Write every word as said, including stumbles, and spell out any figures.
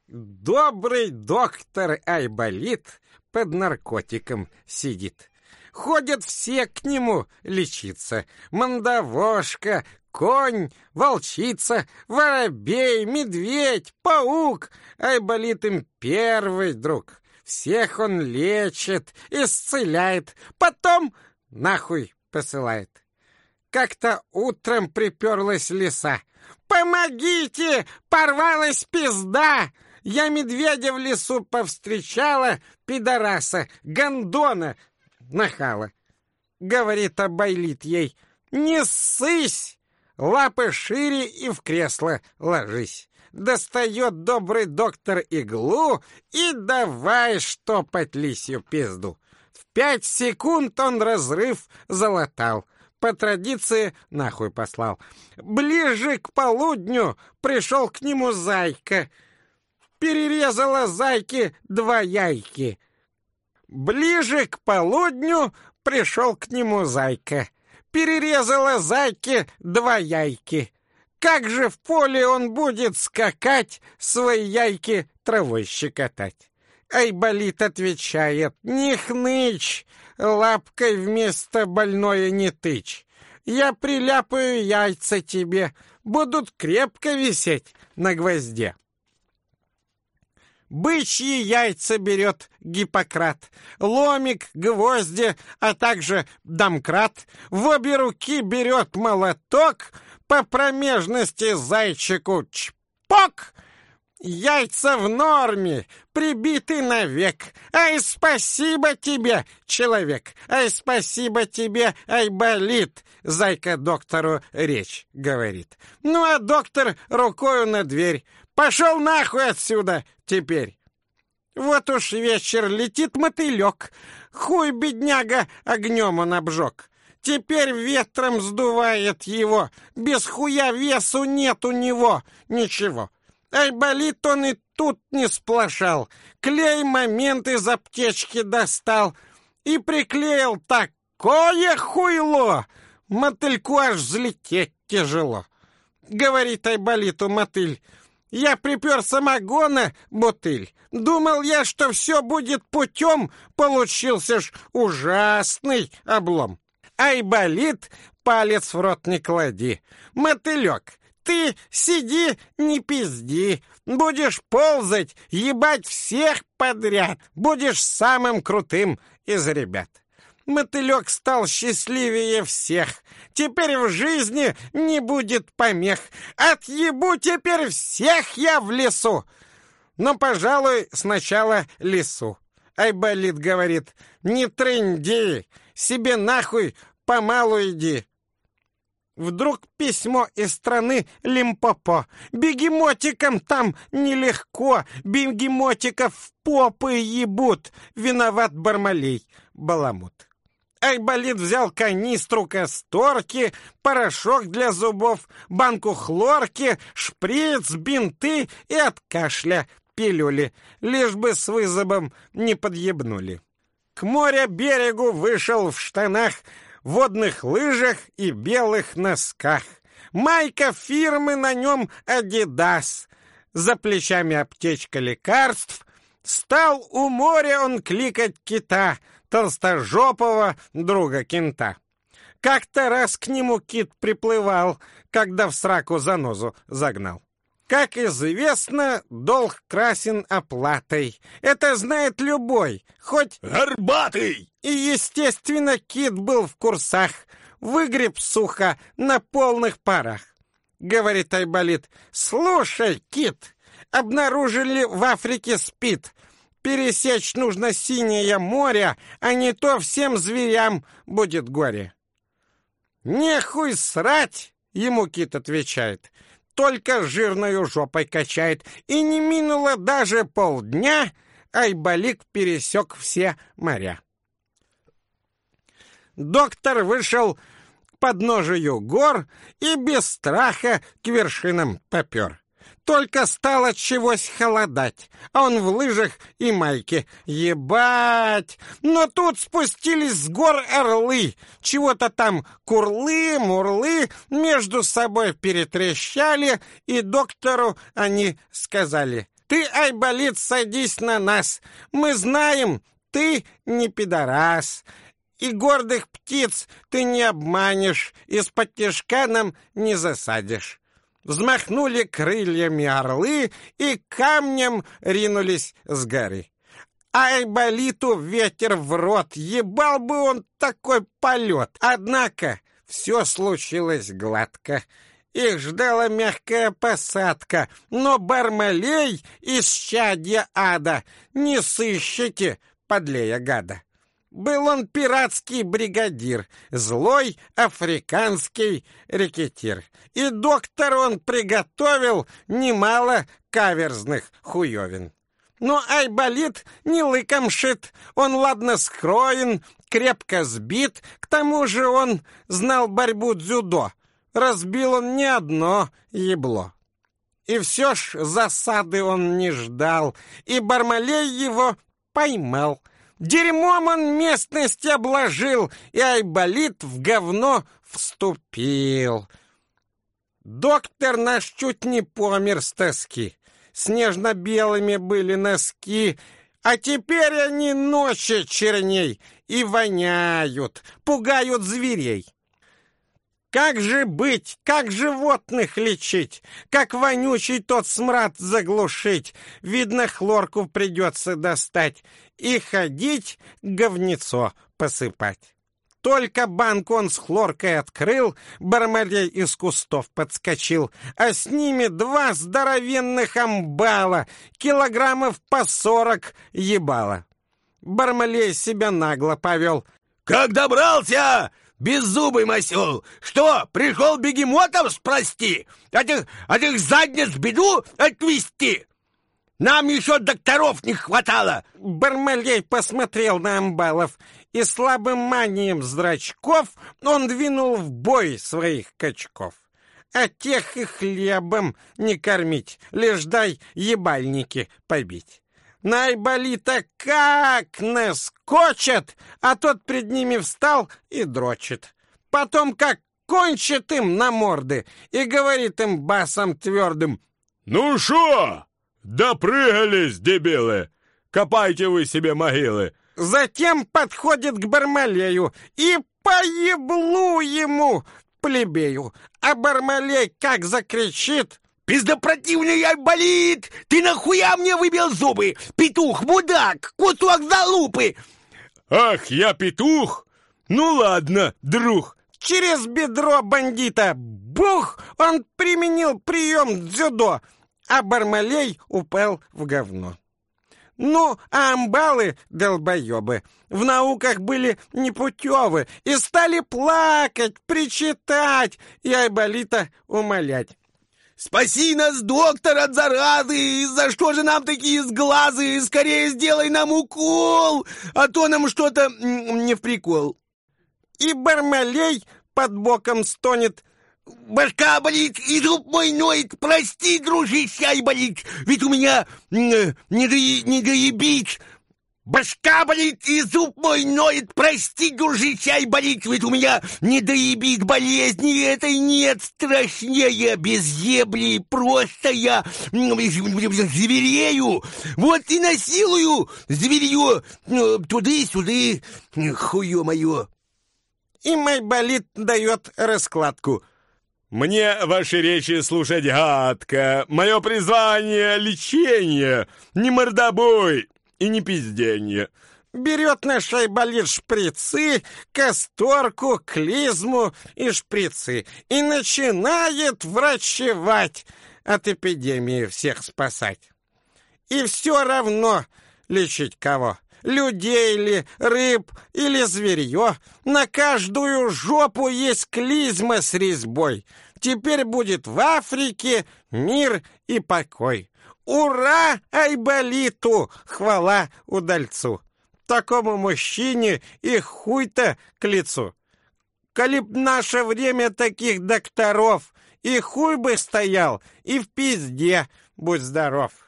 Добрый доктор Айболит под наркотиком сидит. Ходят все к нему лечиться. Мандавошка, конь, волчица, воробей, медведь, паук. Айболит им первый друг. Всех он лечит, исцеляет, потом нахуй посылает. Как-то утром приперлась лиса. «Помогите! Порвалась пизда! Я медведя в лесу повстречала, пидораса, гондона, нахала». Говорит Айболит ей: «Не ссысь! Лапы шире и в кресло ложись». Достает добрый доктор иглу и давай штопать лисью пизду. В пять секунд он разрыв залатал. По традиции нахуй послал. Ближе к полудню пришел к нему зайка. Перерезала зайке два яйки. Ближе к полудню пришел к нему зайка. Перерезала зайке два яйки. Как же в поле он будет скакать, свои яйки травой щекотать? Айболит отвечает: «Не хнычь, лапкой вместо больное не тычь. Я приляпаю яйца тебе, будут крепко висеть на гвозде». Бычьи яйца берет Гиппократ, ломик, гвозди, а также домкрат. В обе руки берет молоток, по промежности зайчику чпок. Яйца в норме, прибиты навек. Ай, спасибо тебе, человек! Ай, спасибо тебе, Айболит! Зайка доктору речь говорит. Ну, а доктор рукою на дверь. Пошел нахуй отсюда теперь! Вот уж вечер, летит мотылек. Хуй, бедняга, огнем он обжег. Теперь ветром сдувает его. Без хуя весу нет у него ничего. Айболит он и тут не сплошал. Клей момент из аптечки достал и приклеил такое хуйло, мотыльку аж взлететь тяжело. Говорит Айболиту мотыль: «Я припер самогона, бутыль. Думал я, что все будет путем, получился ж ужасный облом». Айболит: «Палец в рот не клади. Мотылек, ты сиди, не пизди. Будешь ползать, ебать всех подряд. Будешь самым крутым из ребят». Мотылек стал счастливее всех. Теперь в жизни не будет помех. Отъебу теперь всех я в лесу. Но, пожалуй, сначала лису. Айболит говорит: «Не трынди, себе нахуй помалу иди». Вдруг письмо из страны Лимпопо. Бегемотикам там нелегко, бегемотиков в попы ебут. Виноват Бармалей Баламут. Айболит взял канистру касторки, порошок для зубов, банку хлорки, шприц, бинты и от кашля пилюли, лишь бы с вызовом не подъебнули. К моря берегу вышел в штанах, водных лыжах и белых носках. Майка фирмы на нем «Адидас». За плечами аптечка лекарств. Стал у моря он кликать кита, толстожопого друга кента. Как-то раз к нему кит приплывал, когда в сраку занозу загнал. Как известно, долг красен оплатой. Это знает любой, хоть горбатый. И, естественно, кит был в курсах. Выгреб сухо на полных парах. Говорит Айболит: «Слушай, кит, обнаружили в Африке СПИД. Пересечь нужно синее море, а не то всем зверям будет горе». «Нехуй срать!» — ему кит отвечает. Только жирною жопой качает. И не минуло даже полдня, Айболит пересек все моря. Доктор вышел к подножию гор и без страха к вершинам попер. Только стало чегось холодать, а он в лыжах и майке. Ебать! Но тут спустились с гор орлы, чего-то там курлы, мурлы, между собой перетрещали, и доктору они сказали: Ты, Айболит, садись на нас. Мы знаем, ты не пидорас. И гордых птиц ты не обманешь, из-под тишка нам не засадишь». Взмахнули крыльями орлы и камнем ринулись с горы. А Айболиту ветер в рот, ебал бы он такой полет. Однако все случилось гладко. Их ждала мягкая посадка, но Бармалей, исчадья ада, не сыщите подлея гада. Был он пиратский бригадир, злой африканский рекетир. И доктор он приготовил немало каверзных хуевин. Но Айболит не лыком шит, он ладно скроен, крепко сбит, к тому же он знал борьбу дзюдо, разбил он не одно ебло. И все ж засады он не ждал, и Бармалей его поймал. Дерьмом он местность обложил, и Айболит в говно вступил. Доктор наш чуть не помер с тоски. Снежно-белыми были носки, а теперь они ночи черней и воняют, пугают зверей. Как же быть, как животных лечить, как вонючий тот смрад заглушить? Видно, хлорку придется достать и ходить говнецо посыпать. Только банку он с хлоркой открыл, Бармалей из кустов подскочил, а с ними два здоровенных амбала, килограммов по сорок ебало. Бармалей себя нагло повел. «Как добрался, беззубый масел? Что, пришел бегемотов спрости? Этих, этих задниц в беду отвести? Нам еще докторов не хватало!» Бармалей посмотрел на амбалов, и слабым манием зрачков он двинул в бой своих качков. А тех и хлебом не кормить, лишь дай ебальники побить. На Айболита как наскочат, а тот пред ними встал и дрочит. Потом как кончит им на морды и говорит им басом твердым: «Ну шо, допрыгались, дебилы! Копайте вы себе могилы!» Затем подходит к Бармалею и по еблу ему, плебею. А Бармалей как закричит: «Пиздопротивный Айболит! Ты нахуя мне выбил зубы? Петух, мудак, кусок залупы!» «Ах, я петух? Ну ладно, друг!» Через бедро бандита бух! Он применил прием дзюдо, а Бармалей упал в говно. Ну, а амбалы, долбоебы, в науках были непутевы и стали плакать, причитать и Айболита умолять. «Спаси нас, доктор, от заразы! За что же нам такие сглазы? Скорее сделай нам укол, а то нам что-то не в прикол!» И Бармалей под боком стонет: «Башка болит, и зуб мой ноет, прости, дружище Айболит, ведь у меня э, не, до, не доебить. Башка болит, и зуб мой ноет, прости, дружище Айболит, ведь у меня не доебит, болезни этой нет, страшнее, без ебли, просто я зверею, вот и насилую зверье туды-сюды, хуё мое». И Айболит дает раскладку: «Мне ваши речи слушать гадко. Мое призвание — лечение, не мордобой и не пизденье». Берет наш Айболит шприцы, касторку, клизму и шприцы и начинает врачевать, от эпидемии всех спасать. И все равно лечить кого? Людей ли, рыб или зверье? На каждую жопу есть клизма с резьбой. Теперь будет в Африке мир и покой. Ура Айболиту, хвала удальцу! Такому мужчине и хуй-то к лицу. Коли б наше время таких докторов, и хуй бы стоял, и в пизде, будь здоров.